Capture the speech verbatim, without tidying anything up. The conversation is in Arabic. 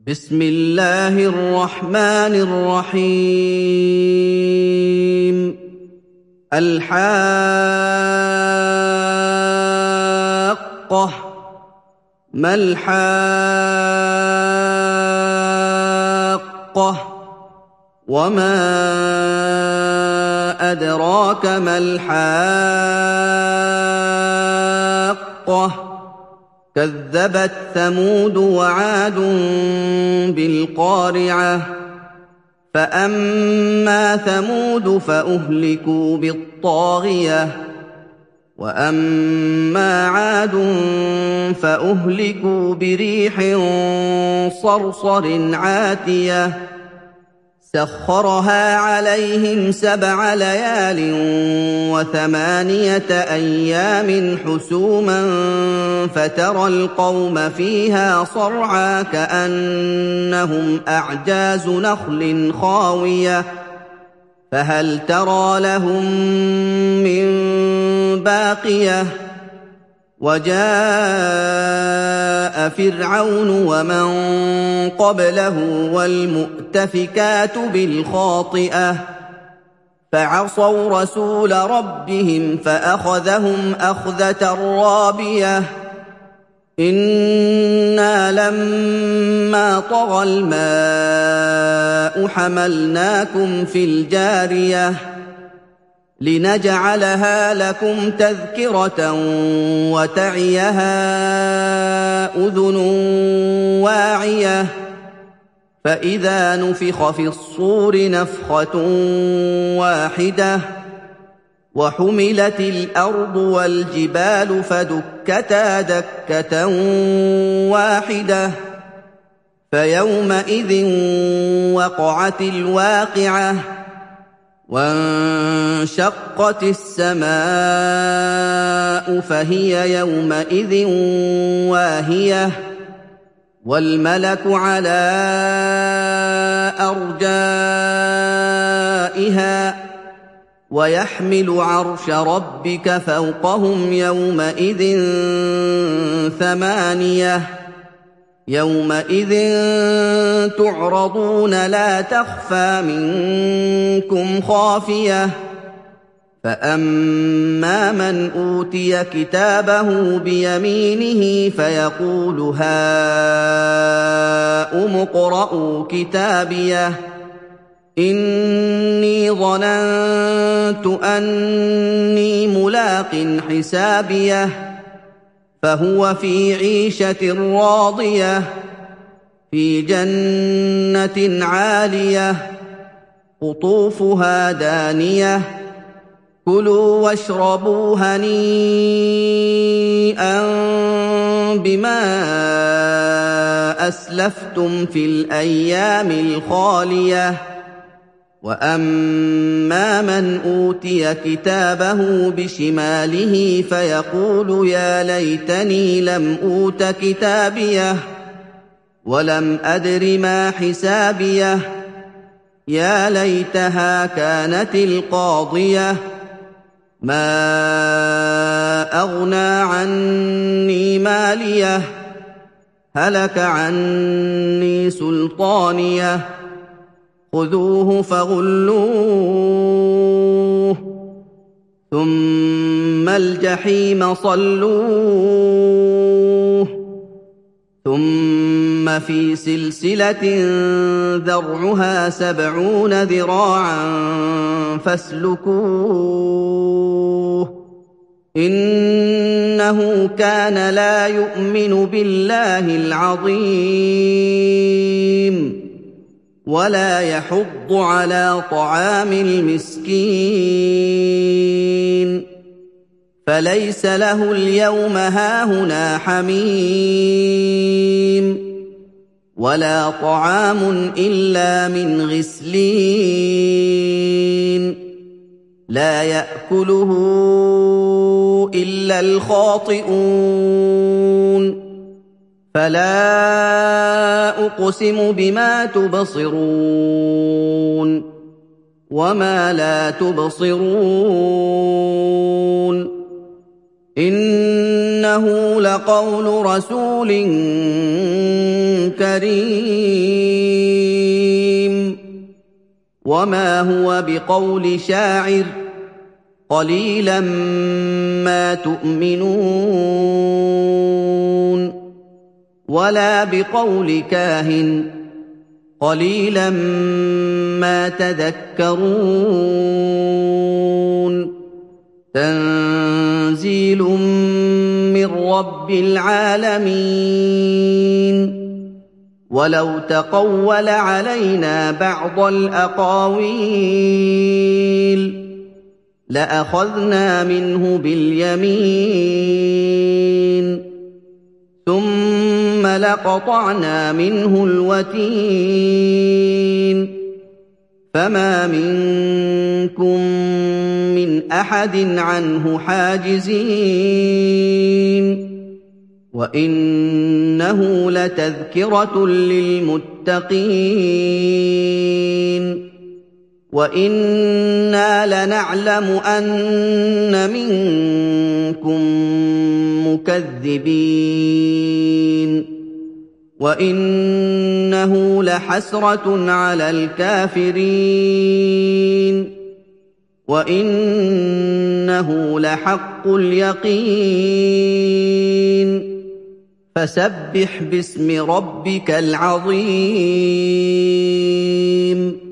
بسم الله الرحمن الرحيم الحاقة ما الحاقة وما أدراك ما الحاقة كذبت ثمود وعاد بالقارعة فأما ثمود فأهلكوا بالطاغية وأما عاد فأهلكوا بريح صرصر عاتية سخرها عليهم سبع ليال وثمانية أيام حسوما فترى القوم فيها صرعى كأنهم أعجاز نخل خاوية فهل ترى لهم من باقية وجاء فرعون ومن قبله والمؤتفكات بالخاطئة فعصوا رسول ربهم فأخذهم أخذة رابية إنا لما طغى الماء حملناكم في الجارية لنجعلها لكم تذكرة وتعيها أذن واعية فإذا نفخ في الصور نفخة واحدة وحملت الأرض والجبال فدكتا دكة واحدة فيومئذ وقعت الواقعة وانشقت السماء فهي يومئذ واهية والملك على أرجائها ويحمل عرش ربك فوقهم يومئذ ثمانية يومئذ تعرضون لا تخفى منكم خافية فأما من أوتي كتابه بيمينه فيقول هاؤم اقرءوا كتابيه إني ظننت أني ملاق حسابيه فهو في عيشة راضية في جنة عالية قطوفها دانية كلوا واشربوا هنيئا بما أسلفتم في الأيام الخالية وأما من أوتي كتابه بشماله فيقول يا ليتني لم أوت كتابيه ولم أدر ما حسابيه يا ليتها كانت القاضية ما أغنى عني ماليه هلك عني سلطانيه خذوه فغلوه ثم الجحيم صلوه ثم في سلسلة ذرعها سبعون ذراعا فاسلكوه إنه كان لا يؤمن بالله العظيم ولا يحض على طعام المسكين فليس له اليوم هاهنا حميم ولا طعام إلا من غسلين لا يأكله إلا الخاطئون فلا أقسم بما تبصرون وما لا تبصرون إن إِنَّهُ لَقَوْلُ رَسُولٍ كَرِيمٍ وَمَا هُوَ بِقَوْلِ شَاعِرٍ قَلِيلًا مَّا تُؤْمِنُونَ وَلَا بِقَوْلِ كَاهِنٍ قَلِيلًا مَّا تَذَكَّرُونَ تَنزِيلٌ مِّن رَّبِّ الْعَالَمِينَ وَلَوْ تَقَوَّلَ عَلَيْنَا بَعْضَ الْأَقَاوِيلِ لَأَخَذْنَا مِنْهُ بِالْيَمِينِ ثُمَّ لَقَطَعْنَا مِنْهُ الْوَتِينَ فَمَا مِنكُم مِّنْ أَحَدٍ عَنْهُ حَاجِزِينَ وَإِنَّهُ لَتَذْكِرَةٌ لِّلْمُتَّقِينَ وَإِنَّا لَنَعْلَمُ أَنَّ مِنكُم مُّكَذِّبِينَ وَإِنَّهُ لَحَسْرَةٌ عَلَى الْكَافِرِينَ وَإِنَّهُ لَحَقُّ الْيَقِينِ فَسَبِّحْ بِاسْمِ رَبِّكَ الْعَظِيمِ